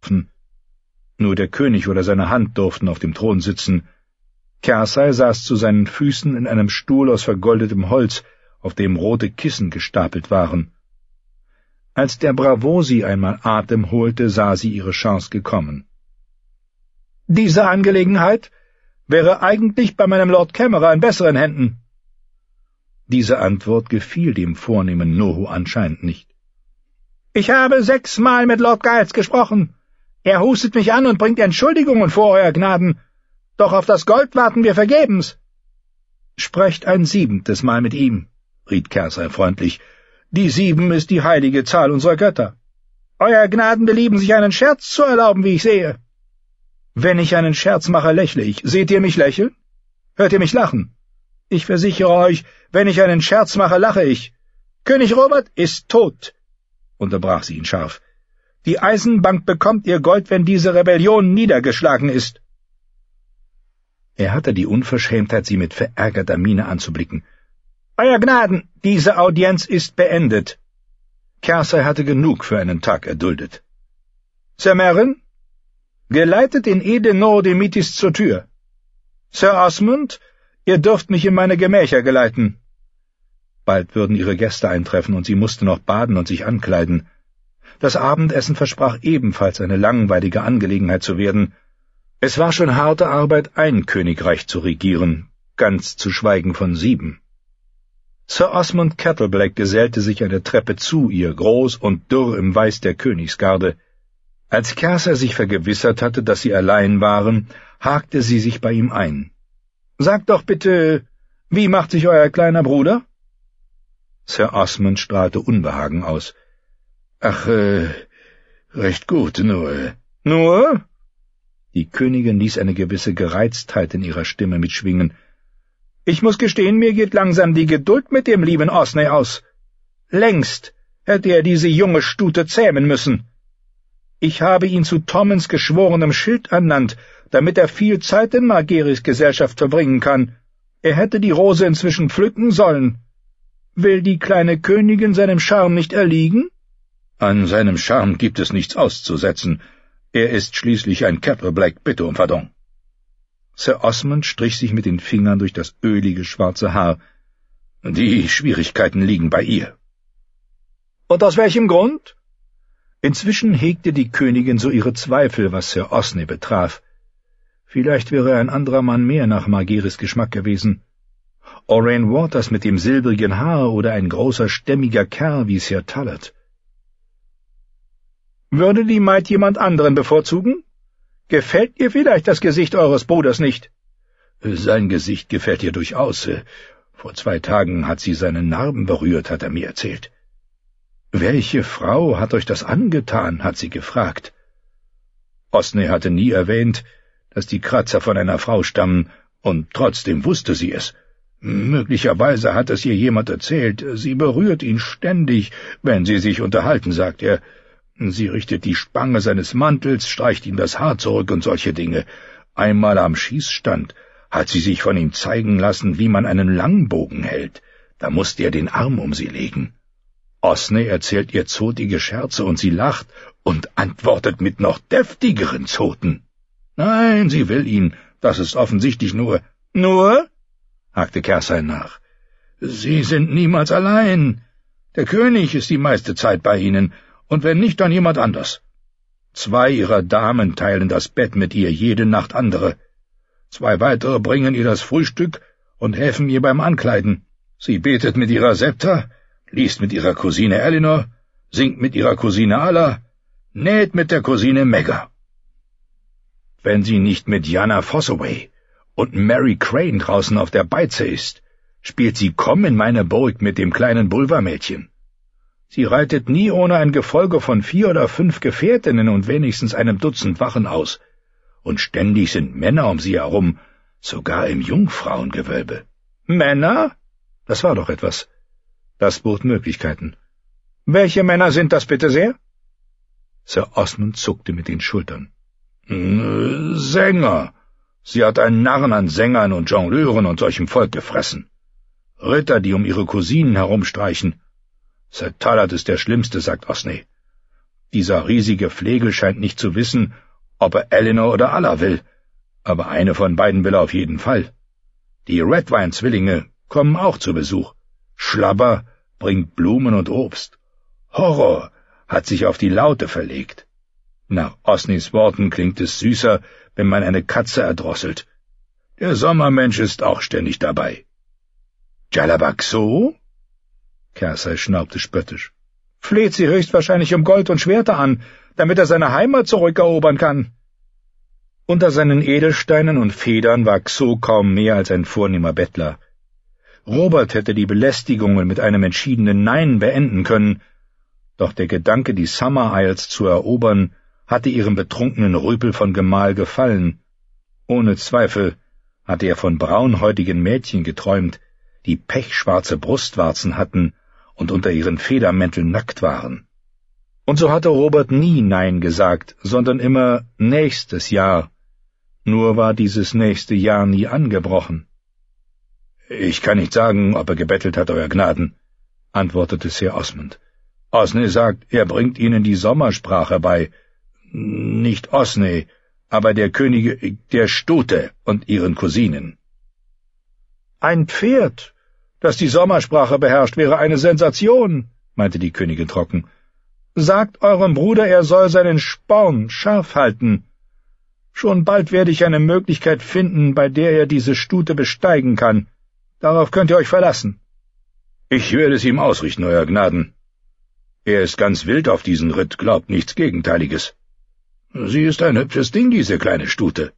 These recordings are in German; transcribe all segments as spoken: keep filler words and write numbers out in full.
klopfen. Nur der König oder seine Hand durften auf dem Thron sitzen. Cersei saß zu seinen Füßen in einem Stuhl aus vergoldetem Holz, auf dem rote Kissen gestapelt waren. Als der Braavosi einmal Atem holte, sah sie ihre Chance gekommen. »Diese Angelegenheit wäre eigentlich bei meinem Lord Kämmerer in besseren Händen.« Diese Antwort gefiel dem vornehmen Nohu anscheinend nicht. »Ich habe sechsmal mit Lord Giles gesprochen. Er hustet mich an und bringt Entschuldigungen vor, Euer Gnaden. Doch auf das Gold warten wir vergebens.« »Sprecht ein siebentes Mal mit ihm«, riet Cersei freundlich. »Die sieben ist die heilige Zahl unserer Götter. Euer Gnaden belieben sich einen Scherz zu erlauben, wie ich sehe.« »Wenn ich einen Scherz mache, lächle ich. Seht ihr mich lächeln? Hört ihr mich lachen? Ich versichere euch, wenn ich einen Scherz mache, lache ich. König Robert ist tot«, unterbrach sie ihn scharf. »Die Eisenbank bekommt ihr Gold, wenn diese Rebellion niedergeschlagen ist.« Er hatte die Unverschämtheit, sie mit verärgerter Miene anzublicken. »Euer Gnaden, diese Audienz ist beendet.« Cersei hatte genug für einen Tag erduldet. »Sir Meryn, geleitet den Edenor de Mythis zur Tür. Sir Osmond, ihr dürft mich in meine Gemächer geleiten.« Bald würden ihre Gäste eintreffen, und sie musste noch baden und sich ankleiden. Das Abendessen versprach ebenfalls eine langweilige Angelegenheit zu werden. Es war schon harte Arbeit, ein Königreich zu regieren, ganz zu schweigen von sieben. Sir Osmond Kettleblack gesellte sich eine Treppe zu ihr, groß und dürr im Weiß der Königsgarde. Als Cersei sich vergewissert hatte, dass sie allein waren, hakte sie sich bei ihm ein. »Sagt doch bitte, wie macht sich euer kleiner Bruder?« Sir Osmond strahlte Unbehagen aus. »Ach, äh, recht gut, nur...« »Nur?« Die Königin ließ eine gewisse Gereiztheit in ihrer Stimme mitschwingen. »Ich muss gestehen, mir geht langsam die Geduld mit dem lieben Osney aus. Längst hätte er diese junge Stute zähmen müssen. Ich habe ihn zu Tommens geschworenem Schild ernannt, damit er viel Zeit in Margaerys Gesellschaft verbringen kann. Er hätte die Rose inzwischen pflücken sollen. Will die kleine Königin seinem Charme nicht erliegen?« »An seinem Charme gibt es nichts auszusetzen. Er ist schließlich ein Kettleblack, bitte um Pardon.« Sir Osmond strich sich mit den Fingern durch das ölige schwarze Haar. »Die Schwierigkeiten liegen bei ihr.« »Und aus welchem Grund?« Inzwischen hegte die Königin so ihre Zweifel, was Sir Osney betraf. Vielleicht wäre ein anderer Mann mehr nach Margaerys Geschmack gewesen. Orain Waters mit dem silbrigen Haar oder ein großer, stämmiger Kerl wie Sir Tullett. »Würde die Maid jemand anderen bevorzugen? Gefällt ihr vielleicht das Gesicht eures Bruders nicht?« »Sein Gesicht gefällt ihr durchaus. Vor zwei Tagen hat sie seine Narben berührt, hat er mir erzählt.« »Welche Frau hat euch das angetan?« hat sie gefragt. Osney hatte nie erwähnt, dass die Kratzer von einer Frau stammen, und trotzdem wusste sie es. Möglicherweise hat es ihr jemand erzählt. Sie berührt ihn ständig, wenn sie sich unterhalten, sagt er. Sie richtet die Spange seines Mantels, streicht ihm das Haar zurück und solche Dinge. Einmal am Schießstand hat sie sich von ihm zeigen lassen, wie man einen Langbogen hält. Da musste er den Arm um sie legen. Osney erzählt ihr zotige Scherze, und sie lacht und antwortet mit noch deftigeren Zoten. Nein, sie will ihn, das ist offensichtlich nur... »Nur?« hakte Cersei nach. »Sie sind niemals allein. Der König ist die meiste Zeit bei ihnen, und wenn nicht, dann jemand anders. Zwei ihrer Damen teilen das Bett mit ihr, jede Nacht andere. Zwei weitere bringen ihr das Frühstück und helfen ihr beim Ankleiden. Sie betet mit ihrer Septa, liest mit ihrer Cousine Eleanor, singt mit ihrer Cousine Alla, näht mit der Cousine Megga. Wenn sie nicht mit Janna Fossaway und Mary Crane draußen auf der Beize ist, spielt sie Komm in meine Burg mit dem kleinen Bulvermädchen. Sie reitet nie ohne ein Gefolge von vier oder fünf Gefährtinnen und wenigstens einem Dutzend Wachen aus, und ständig sind Männer um sie herum, sogar im Jungfrauengewölbe. Männer? Das war doch etwas. Das bot Möglichkeiten. Welche Männer sind das bitte sehr? Sir Osmond zuckte mit den Schultern. Sänger. Sie hat einen Narren an Sängern und Jongleuren und solchem Volk gefressen. Ritter, die um ihre Cousinen herumstreichen. Sir Tullett ist der Schlimmste, sagt Osney. Dieser riesige Flegel scheint nicht zu wissen, ob er Eleanor oder Allah will, aber eine von beiden will er auf jeden Fall. Die Redwine-Zwillinge kommen auch zu Besuch. Schlabber bringt Blumen und Obst. Horror hat sich auf die Laute verlegt. Nach Osneys Worten klingt es süßer, wenn man eine Katze erdrosselt. Der Sommermensch ist auch ständig dabei. Jalabaxo? Cersei schnaubte spöttisch. Fleht sie höchstwahrscheinlich um Gold und Schwerter an, damit er seine Heimat zurückerobern kann. Unter seinen Edelsteinen und Federn war Xo kaum mehr als ein vornehmer Bettler. Robert hätte die Belästigungen mit einem entschiedenen Nein beenden können, doch der Gedanke, die Summer Isles zu erobern, hatte ihrem betrunkenen Rüpel von Gemahl gefallen. Ohne Zweifel hatte er von braunhäutigen Mädchen geträumt, die pechschwarze Brustwarzen hatten und unter ihren Federmänteln nackt waren. Und so hatte Robert nie Nein gesagt, sondern immer nächstes Jahr. Nur war dieses nächste Jahr nie angebrochen. »Ich kann nicht sagen, ob er gebettelt hat, Euer Gnaden«, antwortete Sir Osmond. »Osney sagt, er bringt Ihnen die Sommersprache bei. Nicht Osney, aber der Könige, der Stute und ihren Cousinen.« »Ein Pferd, das die Sommersprache beherrscht, wäre eine Sensation«, meinte die Königin trocken. »Sagt eurem Bruder, er soll seinen Sporn scharf halten. Schon bald werde ich eine Möglichkeit finden, bei der er diese Stute besteigen kann. Darauf könnt ihr euch verlassen.« »Ich werde es ihm ausrichten, Euer Gnaden. Er ist ganz wild auf diesen Ritt, glaubt nichts Gegenteiliges. Sie ist ein hübsches Ding, diese kleine Stute.«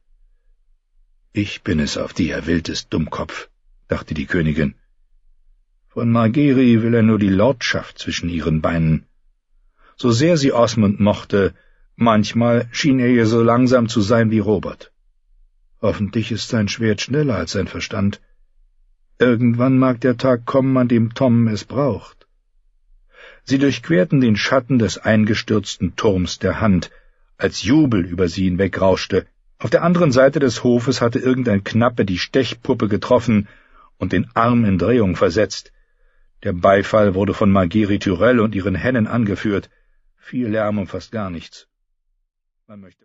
»Ich bin es, auf die er wild ist, Dummkopf«, dachte die Königin. »Von Margaery will er nur die Lordschaft zwischen ihren Beinen.« So sehr sie Osmond mochte, manchmal schien er ihr so langsam zu sein wie Robert. Hoffentlich ist sein Schwert schneller als sein Verstand. Irgendwann mag der Tag kommen, an dem Tom es braucht. Sie durchquerten den Schatten des eingestürzten Turms der Hand, als Jubel über sie hinwegrauschte. Auf der anderen Seite des Hofes hatte irgendein Knappe die Stechpuppe getroffen und den Arm in Drehung versetzt. Der Beifall wurde von Margaery Tyrell und ihren Hennen angeführt. Viel Lärm und fast gar nichts. Man möchte